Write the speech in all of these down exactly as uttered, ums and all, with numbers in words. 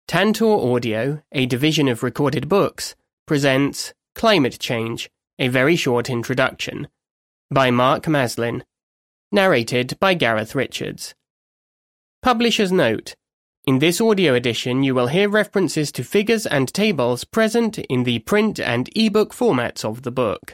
Tantor Audio, a division of Recorded Books, presents Climate Change, a very short introduction, by Mark Maslin, narrated by Gareth Richards. Publisher's note: in this audio edition you will hear references to figures and tables present in the print and e-book formats of the book.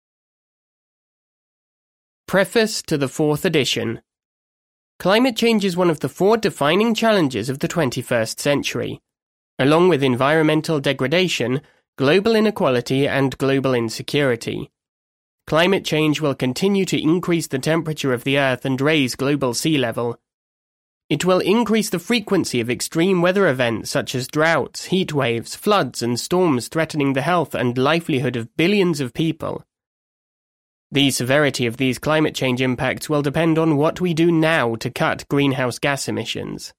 Preface to the fourth edition. Climate change is one of the four defining challenges of the twenty-first century. Along with environmental degradation, global inequality and global insecurity. Climate change will continue to increase the temperature of the Earth and raise global sea level. It will increase the frequency of extreme weather events such as droughts, heat waves, floods and storms threatening the health and livelihood of billions of people. The severity of these climate change impacts will depend on what we do now to cut greenhouse gas emissions.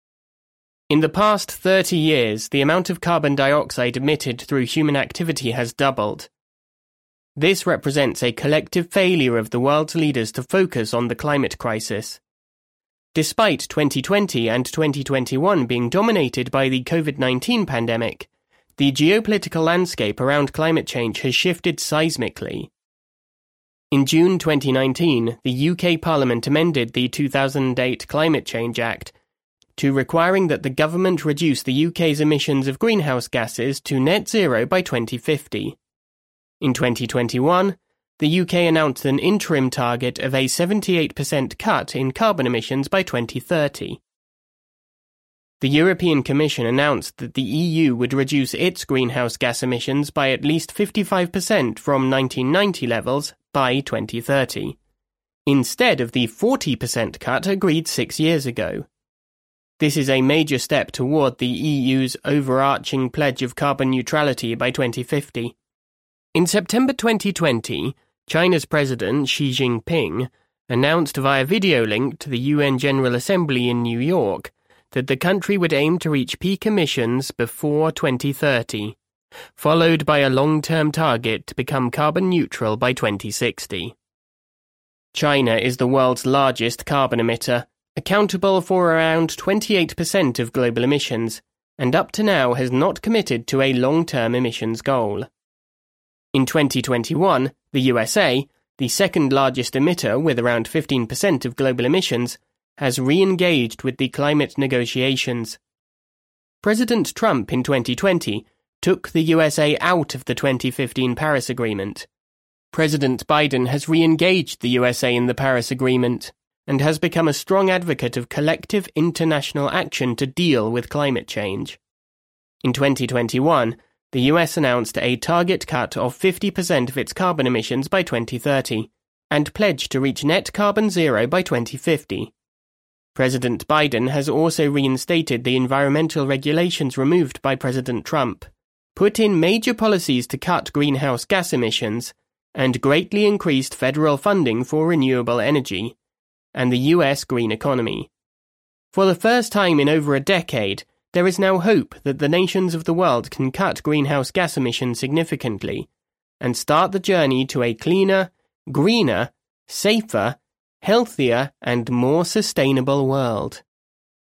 In the past thirty years, the amount of carbon dioxide emitted through human activity has doubled. This represents a collective failure of the world's leaders to focus on the climate crisis. Despite twenty twenty and twenty twenty-one being dominated by the COVID nineteen pandemic, the geopolitical landscape around climate change has shifted seismically. In June twenty nineteen, the U K Parliament amended the two thousand eight Climate Change Act to requiring that the government reduce the U K's emissions of greenhouse gases to net zero by twenty fifty. In twenty twenty-one, the U K announced an interim target of a seventy-eight percent cut in carbon emissions by twenty thirty. The European Commission announced that the E U would reduce its greenhouse gas emissions by at least fifty-five percent from nineteen ninety levels by twenty thirty, instead of the forty percent cut agreed six years ago. This is a major step toward the E U's overarching pledge of carbon neutrality by twenty fifty. In September twenty twenty, China's President Xi Jinping announced via video link to the U N General Assembly in New York that the country would aim to reach peak emissions before twenty thirty, followed by a long-term target to become carbon neutral by twenty sixty. China is the world's largest carbon emitter, accountable for around twenty-eight percent of global emissions, and up to now has not committed to a long-term emissions goal. In twenty twenty-one, the U S A, the second largest emitter with around fifteen percent of global emissions, has re-engaged with the climate negotiations. President Trump in twenty twenty took the U S A out of the twenty fifteen Paris Agreement. President Biden has re-engaged the U S A in the Paris Agreement and has become a strong advocate of collective international action to deal with climate change. In twenty twenty-one, the U S announced a target cut of fifty percent of its carbon emissions by twenty thirty, and pledged to reach net carbon zero by twenty fifty. President Biden has also reinstated the environmental regulations removed by President Trump, put in major policies to cut greenhouse gas emissions, and greatly increased federal funding for renewable energy and the U S green economy. For the first time in over a decade, there is now hope that the nations of the world can cut greenhouse gas emissions significantly and start the journey to a cleaner, greener, safer, healthier, and more sustainable world.